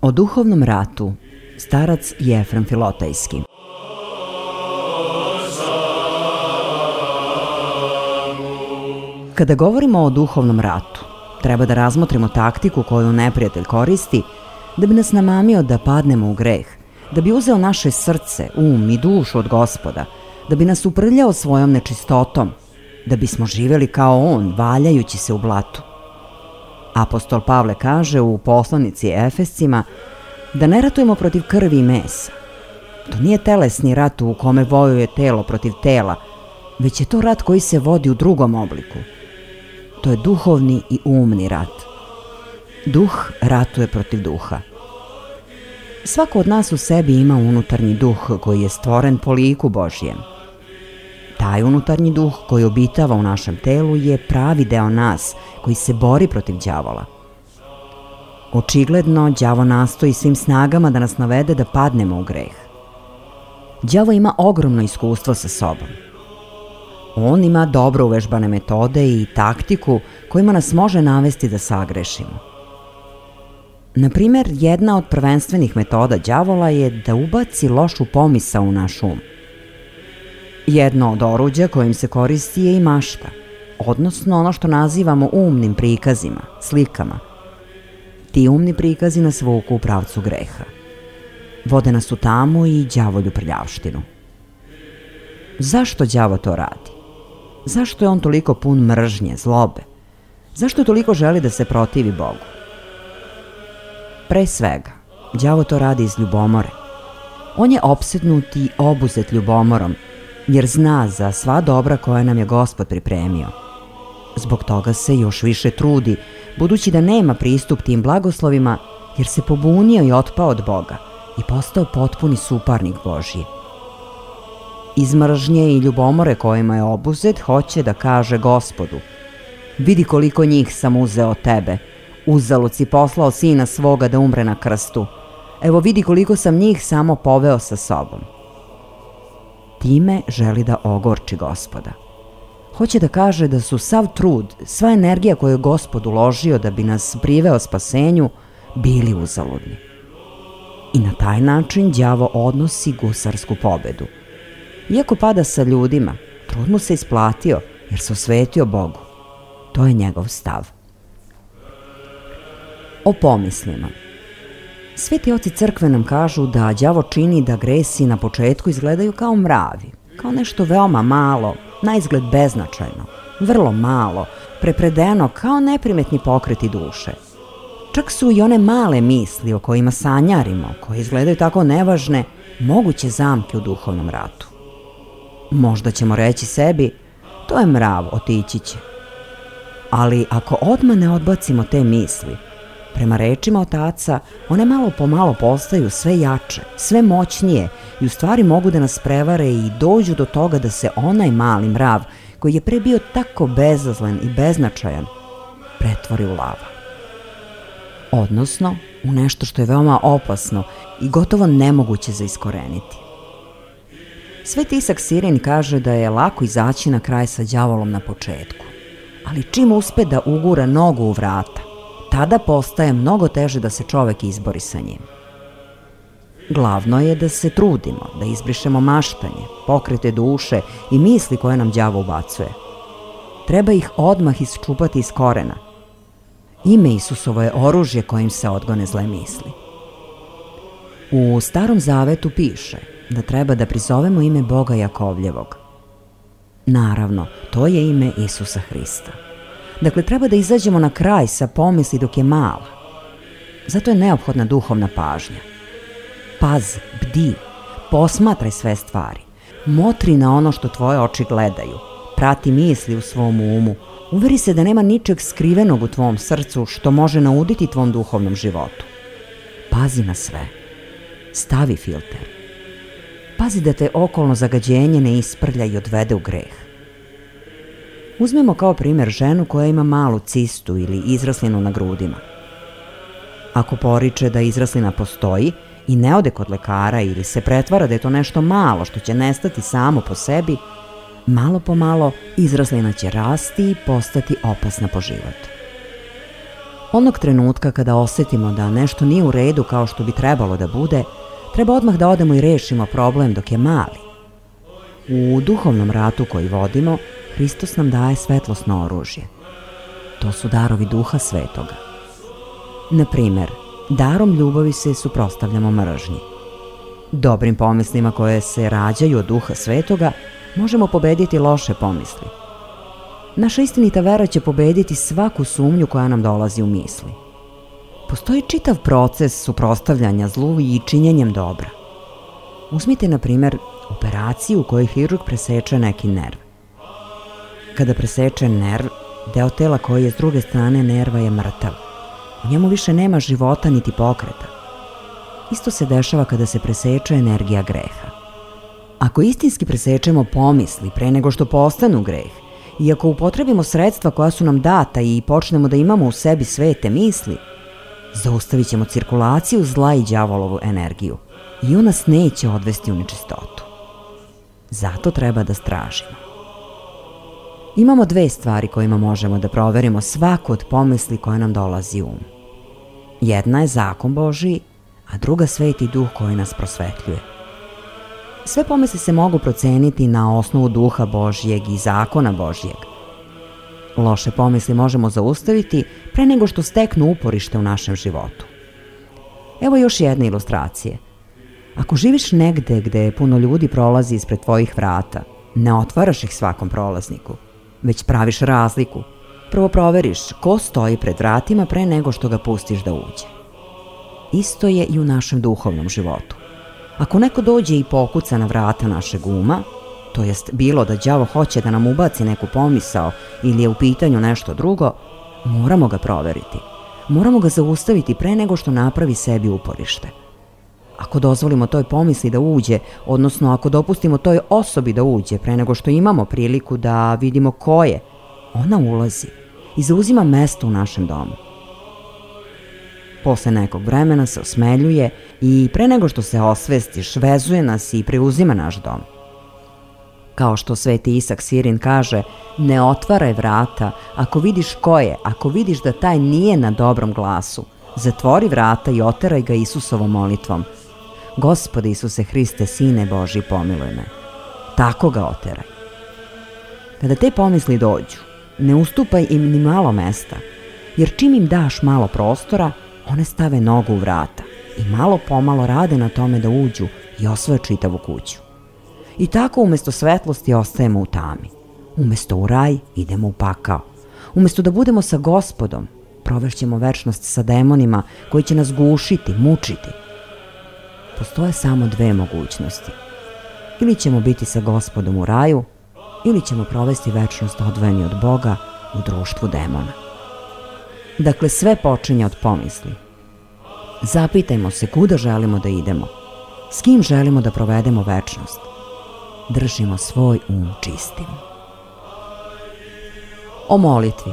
O duhovnom ratu, starac Jefrem Filotajski. Kada govorimo o duhovnom ratu, treba da razmotrimo taktiku koju neprijatelj koristi da bi nas namamio da padnemo u greh, da bi uzeo naše srce, um i dušu od Gospoda, da bi nas uprljao svojom nečistotom, da bismo živjeli kao on, valjajući se u blatu. Apostol Pavle kaže u poslanici Efescima da ne ratujemo protiv krvi i mesa. To nije telesni rat u kome vojuje telo protiv tela, već je to rat koji se vodi u drugom obliku. To je duhovni i umni rat. Duh ratuje protiv duha. Svako od nas u sebi ima unutarnji duh koji je stvoren po liku Božjem. Taj unutarnji duh koji obitava u našem telu je pravi deo nas koji se bori protiv đavola. Očigledno, đavo nastoji svim snagama da nas navede da padnemo u greh. Đavo ima ogromno iskustvo sa sobom. On ima dobro uvežbane metode i taktiku kojima nas može navesti da sagrešimo. Na primjer, jedna od prvenstvenih metoda đavola je da ubaci lošu pomisao u naš um. Jedno od oruđa kojim se koristi je i mašta, odnosno ono što nazivamo umnim prikazima, slikama. Ti umni prikazi nas vuku u pravcu greha. Vode nas u tamu i đavolju prljavštinu. Zašto đavo to radi? Zašto je on toliko pun mržnje, zlobe? Zašto toliko želi da se protivi Bogu? Pre svega, đavo to radi iz ljubomore. On je opsednut i obuzet ljubomorom, jer zna za sva dobra koja nam je Gospod pripremio. Zbog toga se još više trudi, budući da nema pristup tim blagoslovima, jer se pobunio i otpao od Boga i postao potpuni suparnik Božji. Iz mržnje i ljubomore kojima je obuzet, hoće da kaže Gospodu: vidi koliko njih sam uzeo od tebe, uzalud si poslao sina svoga da umre na krstu. Evo vidi koliko sam njih samo poveo sa sobom. Time želi da ogorči Gospoda. Hoće da kaže da su sav trud, sva energija koju je Gospod uložio da bi nas priveo spasenju, bili uzaludni. I na taj način đavo odnosi gusarsku pobedu. Iako pada sa ljudima, trud mu se isplatio jer se osvetio Bogu. To je njegov stav. O pomislima. Sveti oci crkve nam kažu da đavo čini da gresi na početku izgledaju kao mravi, kao nešto veoma malo, naizgled beznačajno, vrlo malo, prepredeno kao neprimetni pokreti duše. Čak su i one male misli o kojima sanjarimo, koje izgledaju tako nevažne, moguće zamke u duhovnom ratu. Možda ćemo reći sebi: to je mrav, otići će. Ali ako odmah ne odbacimo te misli, prema rečima otaca, one malo po malo postaju sve jače, sve moćnije i u stvari mogu da nas prevare i dođu do toga da se onaj mali mrav, koji je pre bio tako bezazlen i beznačajan, pretvori u lava. Odnosno, u nešto što je veoma opasno i gotovo nemoguće za iskoreniti. Sveti Isak Sirin kaže da je lako izaći na kraj sa đavolom na početku, ali čim uspe da ugura nogu u vrata, tada postaje mnogo teže da se čovek izbori sa njim. Glavno je da se trudimo, da izbrišemo maštanje, pokrete duše i misli koje nam đavo ubacuje. Treba ih odmah isčupati iz korena. Ime Isusovo je oružje kojim se odgone zle misli. U Starom Zavetu piše da treba da prizovemo ime Boga Jakovljevog. Naravno, to je ime Isusa Hrista. Dakle, treba da izađemo na kraj sa pomisli dok je mala. Zato je neophodna duhovna pažnja. Pazi, bdi, posmatraj sve stvari. Motri na ono što tvoje oči gledaju. Prati misli u svom umu. Uveri se da nema ničeg skrivenog u tvom srcu što može nauditi tvom duhovnom životu. Pazi na sve. Stavi filter. Pazi da te okolno zagađenje ne isprlja i odvede u greh. Uzmemo kao primjer ženu koja ima malu cistu ili izraslinu na grudima. Ako poriče da izraslina postoji i ne ode kod lekara ili se pretvara da je to nešto malo što će nestati samo po sebi, malo po malo izraslina će rasti i postati opasna po život. Onog trenutka kada osetimo da nešto nije u redu kao što bi trebalo da bude, treba odmah da odemo i rešimo problem dok je mali. U duhovnom ratu koji vodimo, Hristos nam daje svetlosno oružje. To su darovi Duha Svetoga. Na primer, darom ljubavi se suprotstavljamo mržnji. Dobrim pomislima koje se rađaju od Duha Svetoga možemo pobediti loše pomisli. Naša istinita vera će pobediti svaku sumnju koja nam dolazi u misli. Postoji čitav proces suprotstavljanja zlu i činjenjem dobra. Uzmite, na primer, operaciju u kojoj hirurg preseče neki nerv. Kada preseče nerv, deo tela koji je s druge strane nerva je mrtav. U njemu više nema života niti pokreta. Isto se dešava kada se preseče energija greha. Ako istinski presečemo pomisli pre nego što postanu greh, i ako upotrebimo sredstva koja su nam data i počnemo da imamo u sebi svete misli, zaustavit ćemo cirkulaciju zla i đavolovu energiju i on nas neće odvesti u nečistotu. Zato treba da stražimo. Imamo dve stvari kojima možemo da proverimo svaku od pomisli koja nam dolazi u um. Jedna je zakon Božiji, a druga Sveti Duh koji nas prosvetljuje. Sve pomisli se mogu proceniti na osnovu Duha Božijeg i zakona Božijeg. Loše pomisli možemo zaustaviti pre nego što steknu uporište u našem životu. Evo još jedne ilustracije. Ako živiš negde gde puno ljudi prolazi ispred tvojih vrata, ne otvaraš ih svakom prolazniku, već praviš razliku. Prvo proveriš ko stoji pred vratima pre nego što ga pustiš da uđe. Isto je i u našem duhovnom životu. Ako neko dođe i pokuca na vrata našeg uma, to jest bilo da đavo hoće da nam ubaci neku pomisao ili je u pitanju nešto drugo, moramo ga proveriti. Moramo ga zaustaviti pre nego što napravi sebi uporište. Ako dozvolimo toj pomisli da uđe, odnosno ako dopustimo toj osobi da uđe pre nego što imamo priliku da vidimo ko je, ona ulazi i zauzima mesto u našem domu. Posle nekog vremena se osmeljuje i pre nego što se osvestiš, vezuje nas i preuzima naš dom. Kao što Sveti Isak Sirin kaže, ne otvaraj vrata ako vidiš ko je, ako vidiš da taj nije na dobrom glasu. Zatvori vrata i oteraj ga Isusovom molitvom. Gospode Isuse Hriste, Sine Božji, pomiluj me. Tako ga oteraj. Kada te pomisli dođu, ne ustupaj im ni malo mesta, jer čim im daš malo prostora, one stave nogu u vrata i malo pomalo rade na tome da uđu i osvoje čitavu kuću. I tako umesto svetlosti ostajemo u tami. Umesto u raj idemo u pakao. Umesto da budemo sa Gospodom, provešćemo večnost sa demonima koji će nas gušiti, mučiti. Postoje samo dve mogućnosti. Ili ćemo biti sa Gospodom u raju, ili ćemo provesti večnost odvojeni od Boga u društvu demona. Dakle, sve počinje od pomisli. Zapitajmo se kuda želimo da idemo, s kim želimo da provedemo večnost. Držimo svoj um čistim. O molitvi.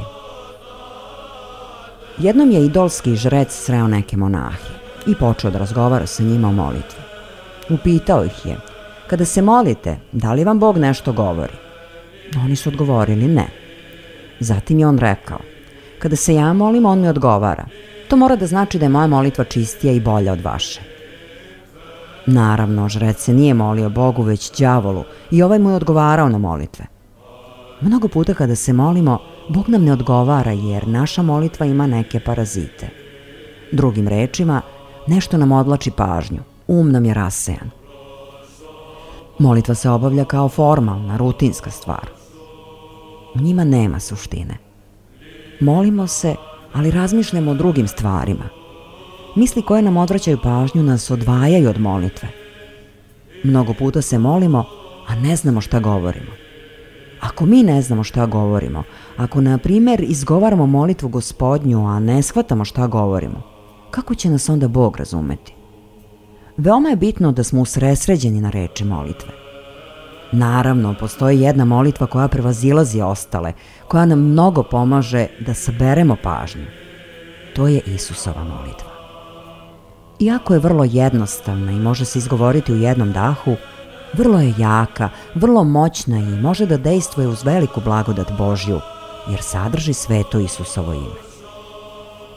Jednom je idolski žrec sreo neke monahe i počeo da razgovara sa njima o molitvi. Upitao ih je, kada se molite, da li vam Bog nešto govori? Oni su odgovorili ne. Zatim je on rekao, kada se ja molim, on mi odgovara. To mora da znači da je moja molitva čistija i bolja od vaše. Naravno, žrec se nije molio Bogu, već đavolu i ovaj mu je odgovarao na molitve. Mnogo puta kada se molimo, Bog nam ne odgovara jer naša molitva ima neke parazite. Drugim rečima, nešto nam odvlači pažnju, um nam je rasejan. Molitva se obavlja kao formalna, rutinska stvar. U njima nema suštine. Molimo se, ali razmišljamo o drugim stvarima. Misli koje nam odvraćaju pažnju nas odvajaju od molitve. Mnogo puta se molimo, a ne znamo šta govorimo. Ako mi ne znamo šta govorimo, ako, na primjer, izgovaramo molitvu Gospodnju, a ne shvatamo šta govorimo, kako će nas onda Bog razumeti? Veoma je bitno da smo usredsređeni na reči molitve. Naravno, postoji jedna molitva koja prevazilazi ostale, koja nam mnogo pomaže da saberemo pažnju. To je Isusova molitva. Iako je vrlo jednostavna i može se izgovoriti u jednom dahu, vrlo je jaka, vrlo moćna i može da dejstvuje uz veliku blagodat Božju, jer sadrži sveto Isusovo ime.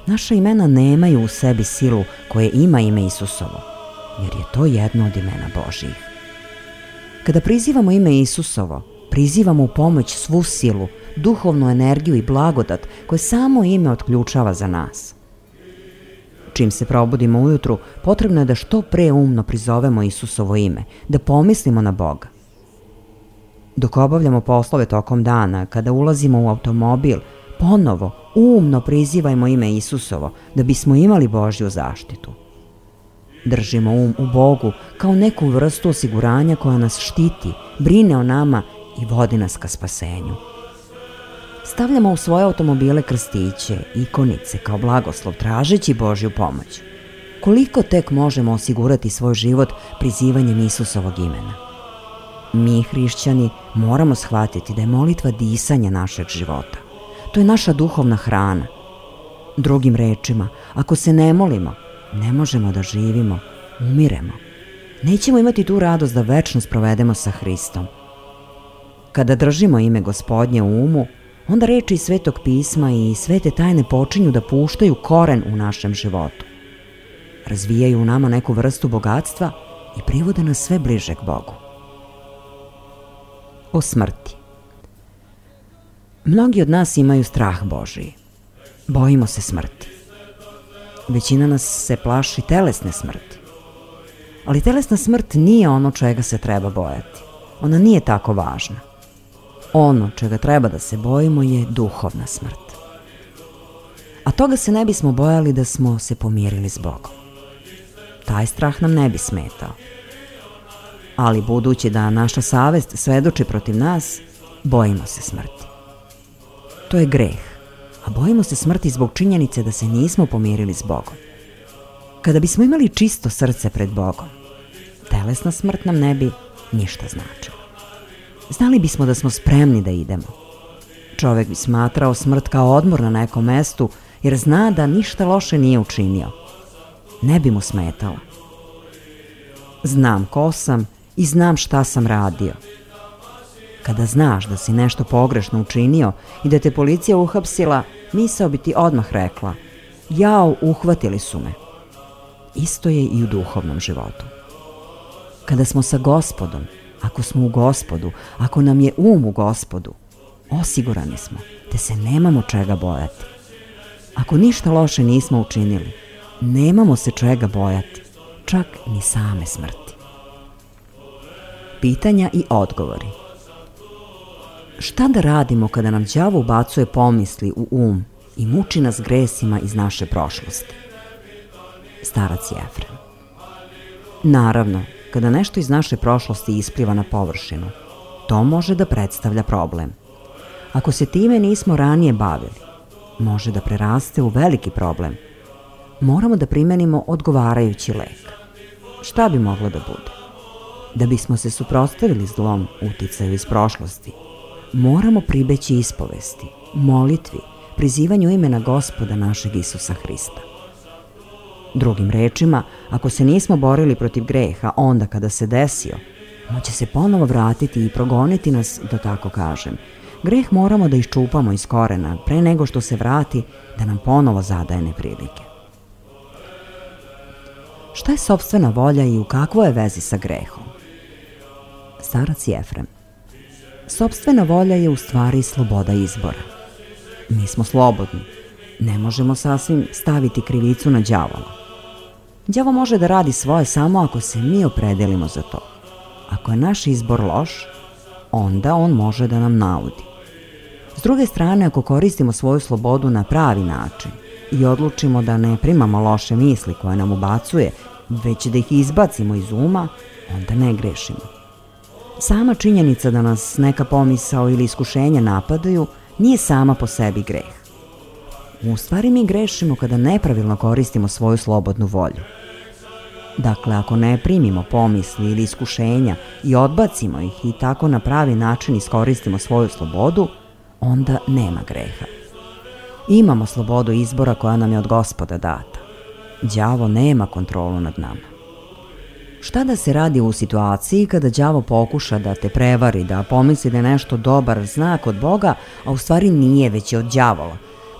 Naša imena nemaju u sebi silu koje ima ime Isusovo, jer je to jedno od imena Božjih. Kada prizivamo ime Isusovo, prizivamo u pomoć svu silu, duhovnu energiju i blagodat koje samo ime otključava za nas. Čim se probudimo ujutru, potrebno je da što pre umno prizovemo Isusovo ime, da pomislimo na Boga. Dok obavljamo poslove tokom dana, kada ulazimo u automobil, ponovo umno prizivajmo ime Isusovo da bismo imali Božju zaštitu. Držimo u Bogu kao neku vrstu osiguranja koja nas štiti, brine o nama i vodi nas ka spasenju. Stavljamo u svoje automobile krstiće, ikonice kao blagoslov tražeći Božju pomoć. Koliko tek možemo osigurati svoj život prizivanjem Isusovog imena? Mi, hrišćani, moramo shvatiti da je molitva disanje našeg života. To je naša duhovna hrana. Drugim rečima, ako se ne molimo, ne možemo da živimo, umiremo. Nećemo imati tu radost da večnost provedemo sa Hristom. Kada držimo ime Gospodnje u umu, onda reči iz Svetog pisma i svete tajne počinju da puštaju koren u našem životu. Razvijaju u nama neku vrstu bogatstva i privode nas sve bliže k Bogu. O smrti. Mnogi od nas imaju strah Božiji. Bojimo se smrti. Većina nas se plaši telesne smrti. Ali telesna smrt nije ono čega se treba bojati. Ona nije tako važna. Ono čega treba da se bojimo je duhovna smrt. A toga se ne bismo bojali da smo se pomirili s Bogom. Taj strah nam ne bi smetao. Ali budući da naša savest svedoči protiv nas, bojimo se smrti. To je greh, a bojimo se smrti zbog činjenice da se nismo pomirili s Bogom. Kada bismo imali čisto srce pred Bogom, telesna smrt nam ne bi ništa značila. Znali bismo da smo spremni da idemo. Čovek bi smatrao smrt kao odmor na nekom mestu, jer zna da ništa loše nije učinio. Ne bi mu smetala. Znam ko sam i znam šta sam radio. Kada znaš da si nešto pogrešno učinio i da te policija uhapsila, misao bi ti odmah rekla: jao, uhvatili su me. Isto je i u duhovnom životu. Kada smo sa Gospodom, ako smo u Gospodu, ako nam je um u Gospodu, osigurani smo, te se nemamo čega bojati. Ako ništa loše nismo učinili, nemamo se čega bojati, čak ni same smrti. Pitanja i odgovori. Šta da radimo kada nam đavo ubacuje pomisli u um i muči nas gresima iz naše prošlosti? Starac Jefrem. Naravno, kada nešto iz naše prošlosti ispliva na površinu, to može da predstavlja problem. Ako se time nismo ranije bavili, može da preraste u veliki problem. Moramo da primenimo odgovarajući lek. Šta bi moglo da bude? Da bismo se suprotstavili zlom uticaju iz prošlosti, moramo pribeći ispovesti, molitvi, prizivanju imena Gospoda našeg Isusa Hrista. Drugim rečima, ako se nismo borili protiv greha onda kada se desio, on će se ponovo vratiti i progoniti nas, da tako kažem. Greh moramo da iščupamo iz korena pre nego što se vrati da nam ponovo zadaje neprilike. Šta je sopstvena volja i u kakvoj je vezi sa grehom? Starac Jefrem. Sopstvena volja je u stvari sloboda izbora. Mi smo slobodni. Ne možemo sasvim staviti krivicu na đavola. Đavo može da radi svoje samo ako se mi opredelimo za to. Ako je naš izbor loš, onda on može da nam naudi. S druge strane, ako koristimo svoju slobodu na pravi način i odlučimo da ne primamo loše misli koje nam ubacuje, već da ih izbacimo iz uma, onda ne grešimo. Sama činjenica da nas neka pomisao ili iskušenja napadaju nije sama po sebi greh. U stvari mi grešimo kada nepravilno koristimo svoju slobodnu volju. Dakle, ako ne primimo pomisli ili iskušenja i odbacimo ih i tako na pravi način iskoristimo svoju slobodu, onda nema greha. Imamo slobodu izbora koja nam je od Gospoda data. Đavo nema kontrolu nad nama. Šta da se radi u situaciji kada đavo pokuša da te prevari, da pomisli da je nešto dobar znak od Boga, a u stvari nije, već je od đavola?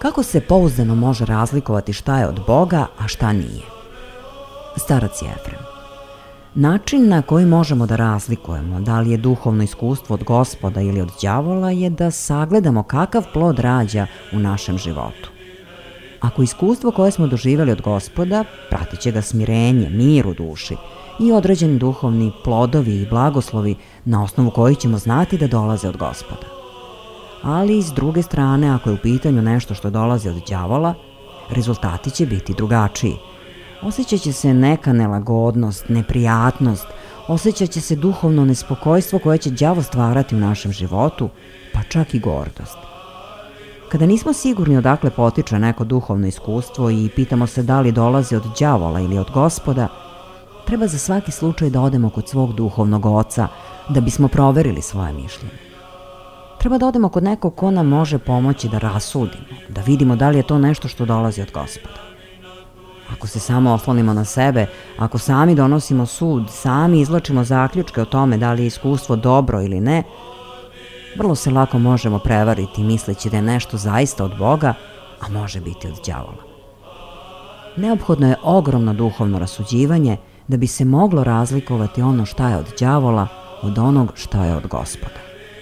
Kako se pouzdano može razlikovati šta je od Boga, a šta nije? Starac Jefrem. Način na koji možemo da razlikujemo da li je duhovno iskustvo od Gospoda ili od đavola je da sagledamo kakav plod rađa u našem životu. Ako iskustvo koje smo doživjeli od Gospoda, pratit će ga smirenje, mir u duši i određeni duhovni plodovi i blagoslovi na osnovu kojih ćemo znati da dolaze od Gospoda. Ali s druge strane, ako je u pitanju nešto što dolazi od đavola, rezultati će biti drugačiji. Osjećat će se neka nelagodnost, neprijatnost, osjećat će se duhovno nespokojstvo koje će đavo stvarati u našem životu, pa čak i gordost. Kada nismo sigurni odakle potiče neko duhovno iskustvo i pitamo se da li dolazi od đavola ili od Gospoda, treba za svaki slučaj da odemo kod svog duhovnog oca da bismo proverili svoje mišljenje. Treba da odemo kod nekog ko nam može pomoći da rasudimo, da vidimo da li je to nešto što dolazi od Gospoda. Ako se samo oslonimo na sebe, ako sami donosimo sud, sami izvlačimo zaključke o tome da li je iskustvo dobro ili ne, vrlo se lako možemo prevariti misleći da je nešto zaista od Boga, a može biti od đavola. Neophodno je ogromno duhovno rasuđivanje da bi se moglo razlikovati ono šta je od đavola od onog šta je od Gospoda.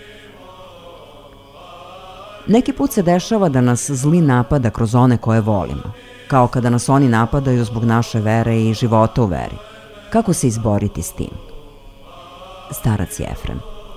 Neki put se dešava da nas zli napada kroz one koje volimo, kao kada nas oni napadaju zbog naše vere i života u veri. Kako se izboriti s tim? Starac Jefrem.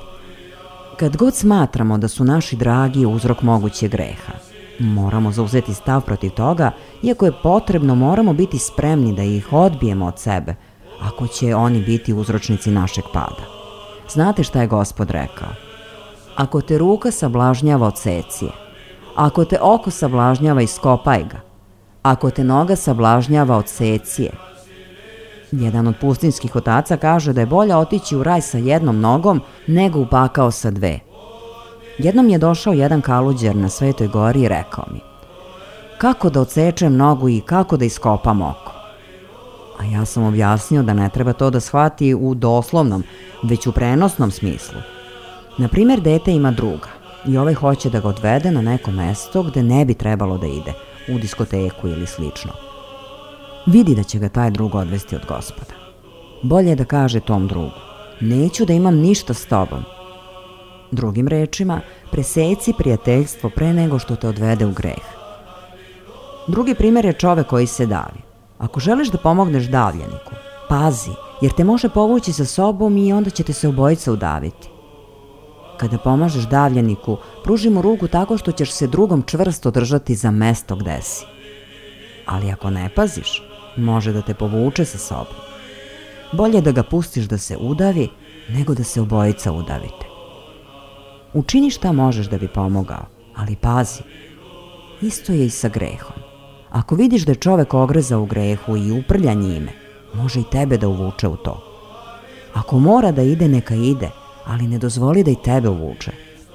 Kad god smatramo da su naši dragi uzrok mogućeg greha, moramo zauzeti stav protiv toga, iako je potrebno, moramo biti spremni da ih odbijemo od sebe, ako će oni biti uzročnici našeg pada. Znate šta je Gospod rekao? Ako te ruka sablažnjava, odseci je. Ako te oko sablažnjava, iskopaj ga. Ako te noga sablažnjava, odseci je. Jedan od pustinjskih otaca kaže da je bolje otići u raj sa jednom nogom nego u pakao sa dve. Jednom je došao jedan kaluđer na Svetoj gori i rekao mi: kako da odsečem nogu i kako da iskopam oko? A ja sam objasnio da ne treba to da shvati u doslovnom, već u prenosnom smislu. Na primjer, dete ima druga i ovaj hoće da ga odvede na neko mesto gde ne bi trebalo da ide, u diskoteku ili slično. Vidi da će ga taj drug odvesti od Gospoda. Bolje je da kaže tom drugu: neću da imam ništa s tobom. Drugim rečima, preseci prijateljstvo pre nego što te odvede u greh. Drugi primjer je čovek koji se davi. Ako želiš da pomogneš davljeniku, pazi, jer te može povući sa sobom i onda ćete se obojica udaviti. Kada pomažeš davljeniku, pruži mu ruku tako što ćeš se drugom čvrsto držati za mesto gde si. Ali ako ne paziš, može da te povuče sa sobom. Bolje da ga pustiš da se udavi, nego da se obojica udavite. Učini šta možeš da bi pomogao, ali pazi. Isto je i sa grehom. Ako vidiš da je čovek ogrezao u grehu i uprlja njime, može i tebe da uvuče u to. Ako mora da ide, neka ide, ali ne dozvoli da i tebe uvuče.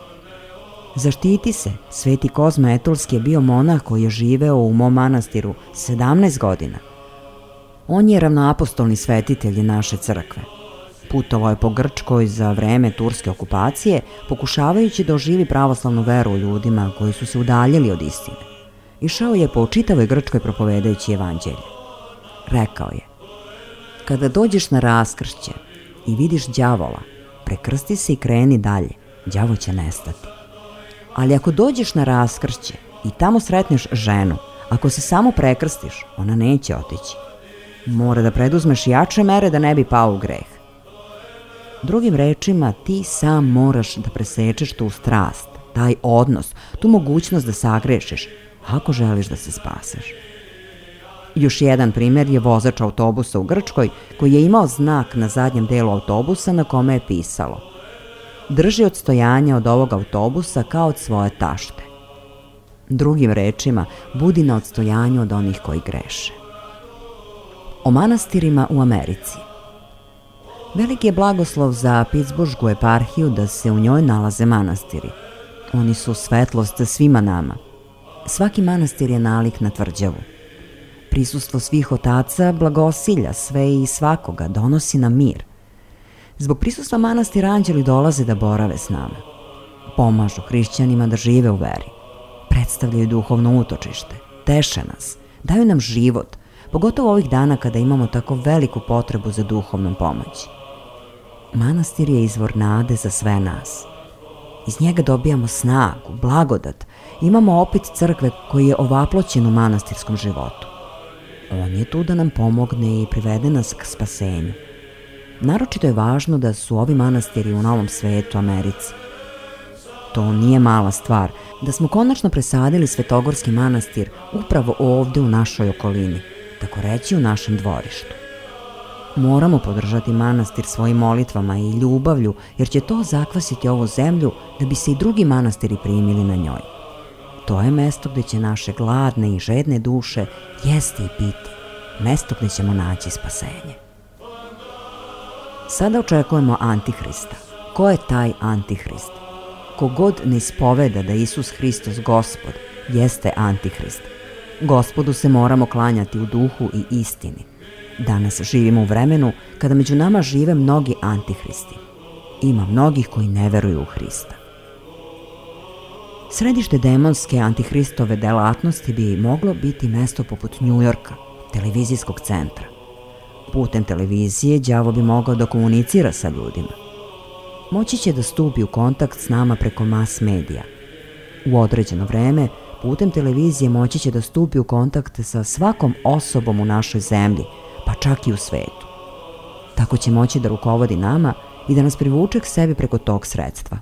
Zaštiti se. Sveti Kozma Etulski je bio monah koji je živeo u mom manastiru 17 godina. On je ravnoapostolni svetitelj naše crkve. Putovao je po Grčkoj za vreme turske okupacije, pokušavajući da oživi pravoslavnu veru u ljudima koji su se udaljili od istine. Išao je po čitavoj Grčkoj propovedajući evanđelje. Rekao je: kada dođeš na raskršće i vidiš đavola, prekrsti se i kreni dalje, đavo će nestati. Ali ako dođeš na raskršće i tamo sretneš ženu, ako se samo prekrstiš, ona neće otići. Mora da preduzmeš jače mere da ne bi pao u greh. Drugim rečima, ti sam moraš da presečeš tu strast, taj odnos, tu mogućnost da sagrešiš, ako želiš da se spaseš. Još jedan primjer je vozač autobusa u Grčkoj koji je imao znak na zadnjem delu autobusa na kome je pisalo: drži odstojanja od ovog autobusa kao od svoje tašte. Drugim rečima, budi na odstojanju od onih koji greše. O manastirima u Americi. Veliki je blagoslov za Pitsburšku eparhiju da se u njoj nalaze manastiri. Oni su svetlost svima nama. Svaki manastir je nalik na tvrđavu. Prisustvo svih otaca blagosilja sve i svakoga, donosi nam mir. Zbog prisustva manastira anđeli dolaze da borave s nama. Pomažu hrišćanima da žive u veri. predstavljaju duhovno utočište, teše nas, daju nam život, pogotovo ovih dana kada imamo tako veliku potrebu za duhovnom pomoći. Manastir je izvor nade za sve nas. Iz njega dobijamo snagu, blagodat, imamo opet crkve koji je ovaploćen u manastirskom životu. On je tu da nam pomogne i privede nas k spasenju. Naročito je važno da su ovi manastiri u Novom svetu, Americi. To nije mala stvar, da smo konačno presadili Svetogorski manastir upravo ovde u našoj okolini, tako reći u našem dvorištu. Moramo podržati manastir svojim molitvama i ljubavlju, jer će to zakvasiti ovu zemlju da bi se i drugi manastiri primili na njoj. To je mesto gde će naše gladne i žedne duše jesti i piti, mesto gde ćemo naći spasenje. Sada očekujemo Antihrista. Ko je taj Antihrist? Kogod ne ispoveda da Isus Hristos Gospod jeste Antihrist. Gospodu se moramo klanjati u duhu i istini. Danas živimo u vremenu kada među nama žive mnogi antihristi. Ima mnogih koji ne veruju u Hrista. Središte demonske antihristove delatnosti bi moglo biti mesto poput Njujorka, televizijskog centra. Putem televizije đavo bi mogao da komunicira sa ljudima. Moći će da stupi u kontakt s nama preko mas medija. U određeno vreme, putem televizije moći će da stupi u kontakt sa svakom osobom u našoj zemlji, pa čak i u svetu. Tako će moći da rukovodi nama i da nas privuče k sebi preko tog sredstva.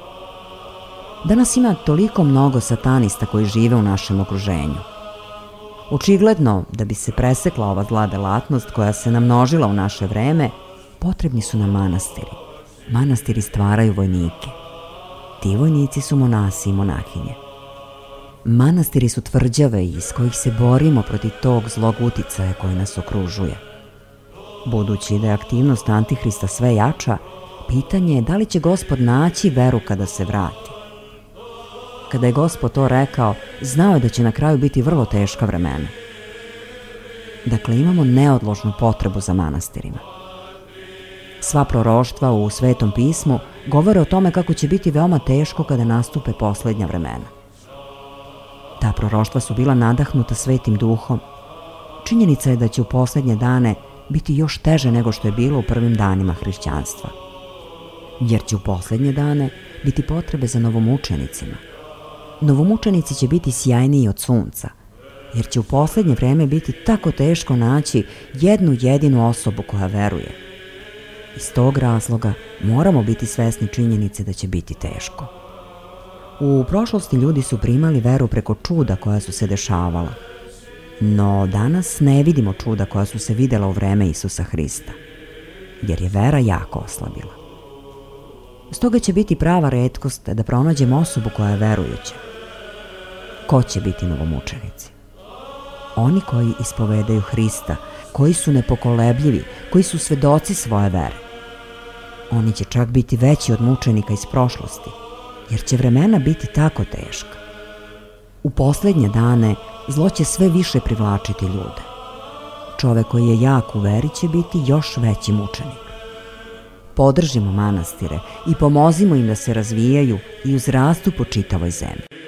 Danas ima toliko mnogo satanista koji žive u našem okruženju. Očigledno, da bi se presekla ova zla delatnost koja se namnožila u naše vreme, potrebni su nam manastiri. Manastiri stvaraju vojnike. Ti vojnici su monasi i monahinje. Manastiri su tvrđave iz kojih se borimo protiv tog zlog uticaja koji nas okružuje. Budući da je aktivnost Antihrista sve jača, pitanje je da li će Gospod naći veru kada se vrati. Kada je Gospod to rekao, znao je da će na kraju biti vrlo teška vremena. Dakle, imamo neodložnu potrebu za manastirima. Sva proroštva u Svetom pismu govore o tome kako će biti veoma teško kada nastupe poslednja vremena. Ta proroštva su bila nadahnuta Svetim duhom. Činjenica je da će u poslednje dane biti još teže nego što je bilo u prvim danima hrišćanstva. Jer će u poslednje dane biti potrebe za novomučenicima. Novomučenici će biti sjajniji od sunca, jer će u poslednje vreme biti tako teško naći jednu jedinu osobu koja veruje. Iz tog razloga moramo biti svesni činjenice da će biti teško. U prošlosti ljudi su primali veru preko čuda koja su se dešavala. No danas ne vidimo čuda koja su se videla u vreme Isusa Hrista, jer je vera jako oslabila. Stoga će biti prava retkost da pronađemo osobu koja je verujuća. Ko će biti novomučenici? Oni koji ispovedaju Hrista, koji su nepokolebljivi, koji su svedoci svoje vere. Oni će čak biti veći od mučenika iz prošlosti, jer će vremena biti tako teška. U poslednje dane zlo će sve više privlačiti ljude. Čovek koji je jak u veri će biti još veći mučenik. Podržimo manastire i pomozimo im da se razvijaju i uzrastu po čitavoj zemlji.